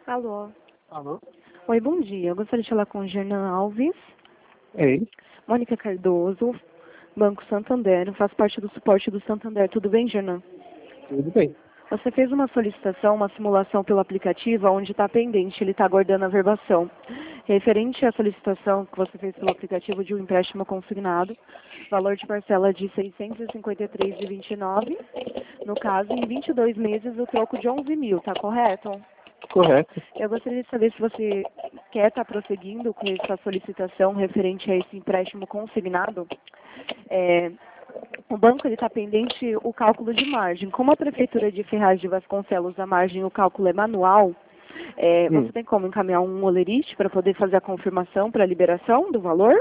Alô. Alô? Oi, bom dia. Eu gostaria de falar com o Gernan Alves. É ele? Mônica Cardoso, Banco Santander. Eu faço parte do suporte do Santander. Tudo bem, Gernan? Tudo bem. Você fez uma solicitação, uma simulação pelo aplicativo, onde está pendente, ele está aguardando a verbação. Referente à solicitação que você fez pelo aplicativo de um empréstimo consignado, valor de parcela de R$ 653,29. No caso, em 22 meses, o troco de 11 mil, tá correto? Correto. Eu gostaria de saber se você quer estar prosseguindo com essa solicitação referente a esse empréstimo consignado. O banco está pendente o cálculo de margem. Como a Prefeitura de Ferraz de Vasconcelos, a margem, o cálculo é manual, você tem como encaminhar um olerite para poder fazer a confirmação para a liberação do valor?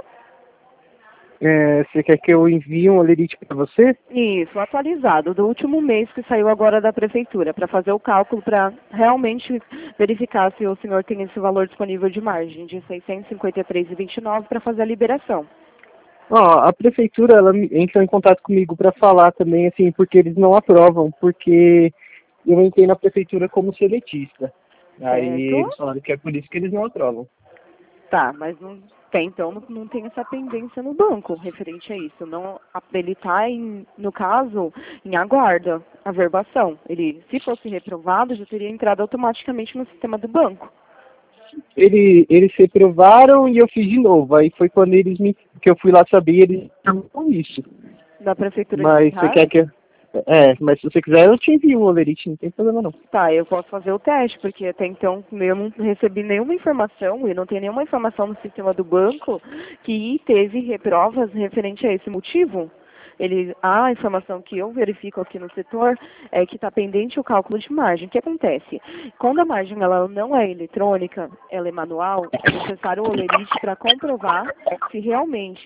Você quer que eu envie um olerite para você? Isso, atualizado, do último mês que saiu agora da Prefeitura, para fazer o cálculo, para realmente verificar se o senhor tem esse valor disponível de margem de R$ 653,29 para fazer a liberação. Ó, a prefeitura ela entrou em contato comigo para falar também, assim, porque eles não aprovam, porque eu entrei na prefeitura como seletista. Aí Certo? eles falaram que é por isso que eles não aprovam. Tá, mas até então não tem essa pendência no banco referente a isso. Não, ele está, no caso, em aguarda, a verbação. Ele, se fosse reprovado, já teria entrado automaticamente no sistema do banco. Eles reprovaram e eu fiz de novo. Aí foi quando que eu fui lá saber, eles estavam isso. Da Prefeitura de Mas você Ferraz? quer que mas se você quiser eu te envio um olerite, não tem problema não. Tá, eu posso fazer o teste, porque até então eu não recebi nenhuma informação e não tem nenhuma informação no sistema do banco que teve reprovas referente a esse motivo. A informação que eu verifico aqui no setor é que está pendente o cálculo de margem. O que acontece? Quando a margem ela não é eletrônica, ela é manual, é necessário o olerite para comprovar se realmente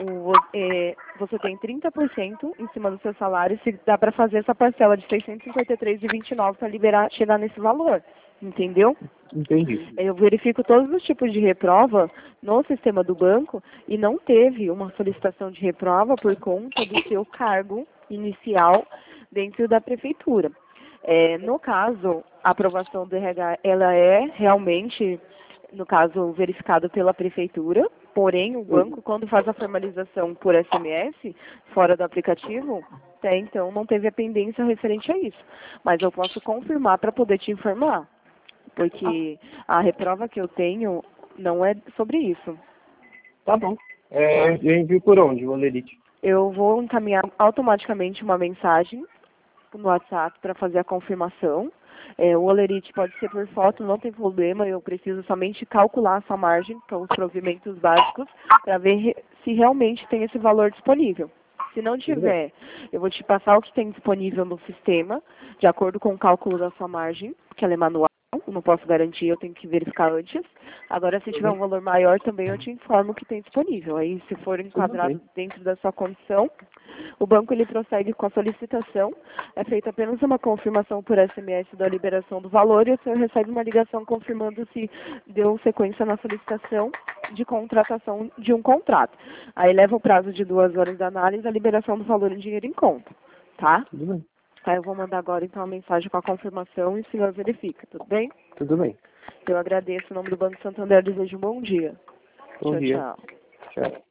você tem 30% em cima do seu salário, se dá para fazer essa parcela de R$ 653,29 para liberar, chegar nesse valor. Entendeu? Entendi. Eu verifico todos os tipos de reprova no sistema do banco e não teve uma solicitação de reprova por conta do seu cargo inicial dentro da prefeitura. No caso, a aprovação do RH, ela é realmente, no caso, verificada pela prefeitura, porém o banco, quando faz a formalização por SMS, fora do aplicativo, até então não teve a pendência referente a isso. Mas eu posso confirmar para poder te informar, porque a reprova que eu tenho não é sobre isso. Tá bom. Tá? Eu envio por onde, o olerite? Eu vou encaminhar automaticamente uma mensagem no WhatsApp para fazer a confirmação. O olerite pode ser por foto, não tem problema, eu preciso somente calcular essa margem, com os provimentos básicos, para ver se realmente tem esse valor disponível. Se não tiver, eu vou te passar o que tem disponível no sistema, de acordo com o cálculo da sua margem, que ela é manual, eu não posso garantir, eu tenho que verificar antes. Agora, se tiver um valor maior, também eu te informo o que tem disponível. Aí, se for enquadrado dentro da sua condição, o banco ele prossegue com a solicitação, é feita apenas uma confirmação por SMS da liberação do valor e o senhor recebe uma ligação confirmando se deu sequência na solicitação de contratação de um contrato. Aí leva o prazo de 2 horas da análise a liberação do valor em dinheiro em conta, tá? Tudo bem. Aí eu vou mandar agora então a mensagem com a confirmação e o senhor verifica, tudo bem? Tudo bem. Eu agradeço em nome do Banco Santander, desejo um bom dia. Bom Tchau, dia. tchau. Tchau.